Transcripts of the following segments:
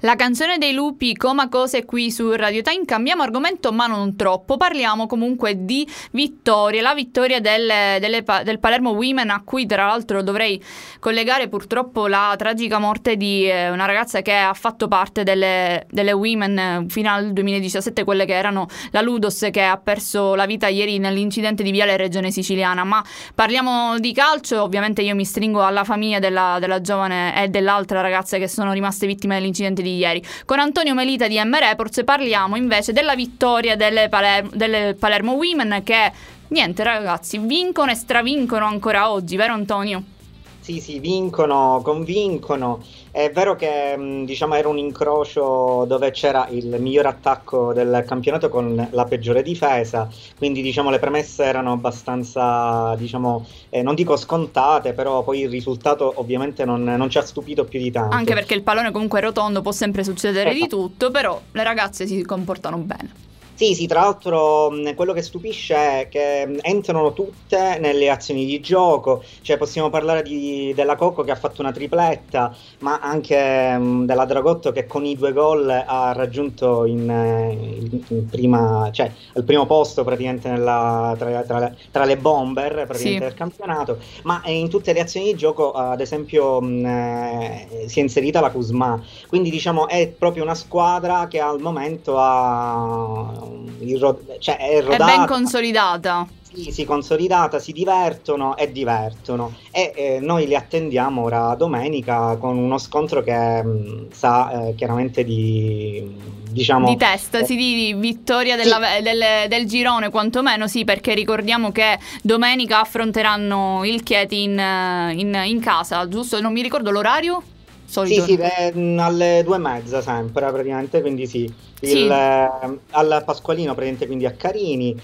La canzone dei lupi, Coma Cose qui su Radio Time. Cambiamo argomento ma non troppo, parliamo comunque di vittorie, la vittoria del Palermo Women, a cui tra l'altro dovrei collegare purtroppo la tragica morte di una ragazza che ha fatto parte delle Women fino al 2017, quelle che erano la Ludos, che ha perso la vita ieri nell'incidente di Viale Regione Siciliana. Ma parliamo di calcio, ovviamente io mi stringo alla famiglia della giovane e dell'altra ragazza che sono rimaste vittime dell'incidente di ieri. Con Antonio Melita di M Reports parliamo invece della vittoria delle Palermo Women, che niente ragazzi, vincono e stravincono ancora oggi, vero Antonio? Sì, vincono, convincono. È vero che diciamo era un incrocio dove c'era il miglior attacco del campionato con la peggiore difesa, quindi diciamo le premesse erano abbastanza, diciamo, non dico scontate, però poi il risultato ovviamente non ci ha stupito più di tanto. Anche perché il pallone comunque è rotondo, può sempre succedere di tutto, però le ragazze si comportano bene. Sì, tra l'altro quello che stupisce è che entrano tutte nelle azioni di gioco, cioè possiamo parlare della Coco che ha fatto una tripletta, ma anche della Dragotto che con i 2 gol ha raggiunto il primo posto praticamente tra le bomber praticamente del campionato, ma in tutte le azioni di gioco ad esempio si è inserita la Kuzma, quindi diciamo è proprio una squadra che al momento è rodata, è ben consolidata. Sì, consolidata, si divertono e noi li attendiamo ora domenica con uno scontro che sa chiaramente di testa, di vittoria del girone quantomeno, sì, perché ricordiamo che domenica affronteranno il Chieti in casa, giusto? Non mi ricordo l'orario? Solito. Sì, alle 2:30 sempre praticamente, quindi al Pasqualino praticamente, quindi a Carini,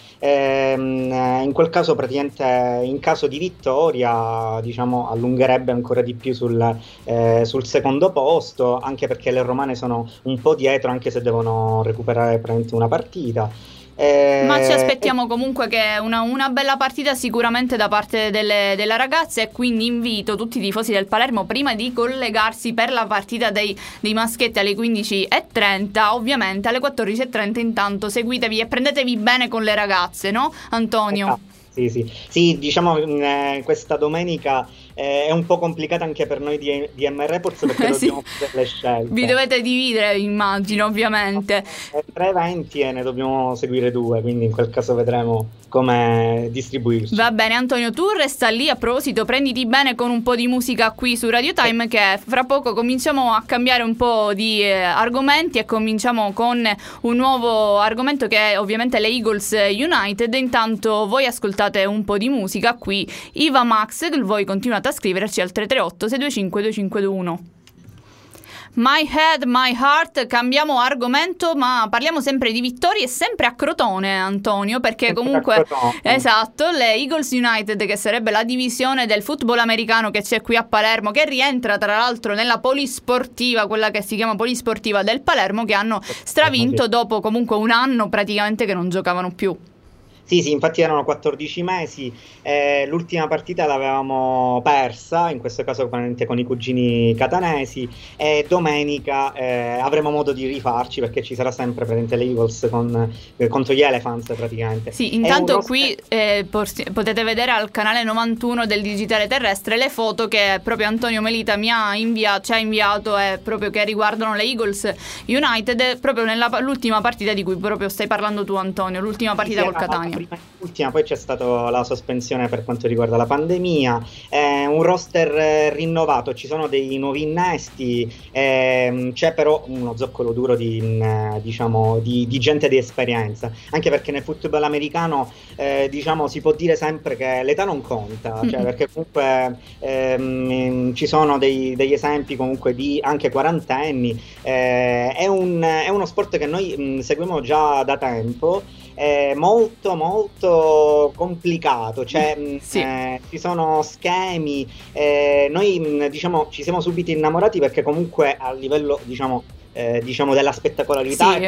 in quel caso praticamente in caso di vittoria diciamo allungherebbe ancora di più sul secondo posto, anche perché le romane sono un po' dietro, anche se devono recuperare praticamente una partita. Ma ci aspettiamo comunque che una bella partita sicuramente da parte delle ragazze, e quindi invito tutti i tifosi del Palermo, prima di collegarsi per la partita dei maschietti alle 15:30, ovviamente alle 14:30 intanto seguitevi e prendetevi bene con le ragazze, no Antonio? Sì, diciamo questa domenica è un po' complicata anche per noi di M Reports, perché dobbiamo fare delle scelte. Vi dovete dividere, immagino, ovviamente. 3 eventi e ne dobbiamo seguire 2, quindi in quel caso vedremo come distribuirci. Va bene Antonio, tu resta lì, a proposito prenditi bene con un po' di musica qui su Radio Time, che fra poco cominciamo a cambiare un po' di argomenti, e cominciamo con un nuovo argomento che è ovviamente le Eagles United. Intanto voi ascoltate un po' di musica qui, Iva Max, voi continuate a scriverci al 338 625 2521. My Head, My Heart. Cambiamo argomento, ma parliamo sempre di vittorie e sempre a Crotone, Antonio, perché comunque esatto, le Eagles United, che sarebbe la divisione del football americano che c'è qui a Palermo, che rientra tra l'altro nella polisportiva, quella che si chiama polisportiva del Palermo, che hanno stravinto dopo comunque un anno praticamente che non giocavano più. Sì, infatti erano 14 mesi, l'ultima partita l'avevamo persa, in questo caso con i cugini catanesi, e domenica avremo modo di rifarci, perché ci sarà sempre presente l'Eagles contro gli Elephants praticamente. Sì, intanto qui potete vedere al canale 91 del Digitale Terrestre le foto che proprio Antonio Melita ci ha inviato, proprio che riguardano le Eagles United, proprio nell'ultima partita di cui proprio stai parlando tu Antonio, l'ultima partita col Catania. Ultima, poi c'è stata la sospensione per quanto riguarda la pandemia, un roster rinnovato, ci sono dei nuovi innesti, c'è però uno zoccolo duro di gente di esperienza, anche perché nel football americano si può dire sempre che l'età non conta, cioè, perché comunque ci sono degli esempi comunque di anche quarantenni, è uno sport che noi seguiamo già da tempo. È molto molto complicato, cioè ci sono schemi, noi ci siamo subito innamorati, perché comunque a livello diciamo della spettacolarità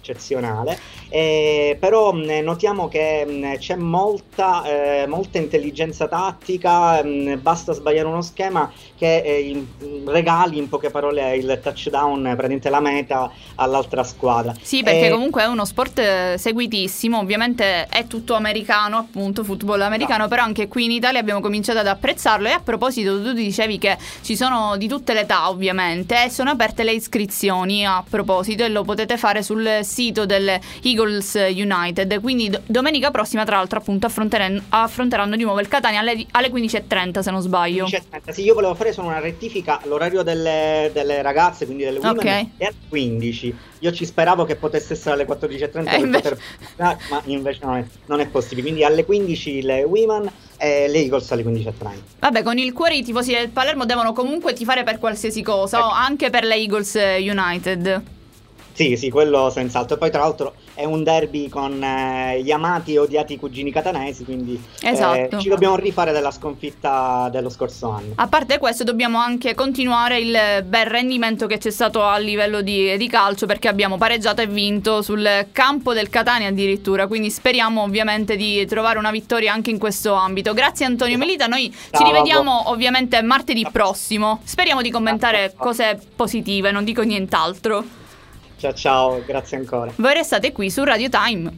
eccezionale, però notiamo che c'è molta intelligenza tattica, basta sbagliare uno schema che regali in poche parole il touchdown, praticamente la meta all'altra squadra. Sì, perché comunque è uno sport seguitissimo, ovviamente è tutto americano, appunto, football americano, però anche qui in Italia abbiamo cominciato ad apprezzarlo. E a proposito, tu dicevi che ci sono di tutte le età, ovviamente, e sono aperte le iscrizioni a proposito, e lo potete fare sul sito delle Eagles United, quindi domenica prossima, tra l'altro, appunto affronteranno di nuovo il Catania alle 15:30, se non sbaglio. 15:30. Sì, io volevo fare solo una rettifica: l'orario delle ragazze, quindi delle women, è alle 15. Io ci speravo che potesse essere alle 14:30 ma invece non è possibile, quindi alle 15 le women e le Eagles alle 15:30. Vabbè, con il cuore i tifosi del Palermo devono comunque tifare per qualsiasi cosa, anche per le Eagles United. Sì, quello senz'altro. E poi tra l'altro è un derby con gli amati e odiati cugini catanesi, quindi esatto, ci dobbiamo rifare della sconfitta dello scorso anno. A parte questo, dobbiamo anche continuare il bel rendimento che c'è stato a livello di calcio, perché abbiamo pareggiato e vinto sul campo del Catania addirittura, quindi speriamo ovviamente di trovare una vittoria anche in questo ambito. Grazie Antonio Melita, noi ci rivediamo ovviamente martedì prossimo, speriamo di commentare cose positive, non dico nient'altro. Ciao, grazie ancora. Voi restate qui su Radio Time.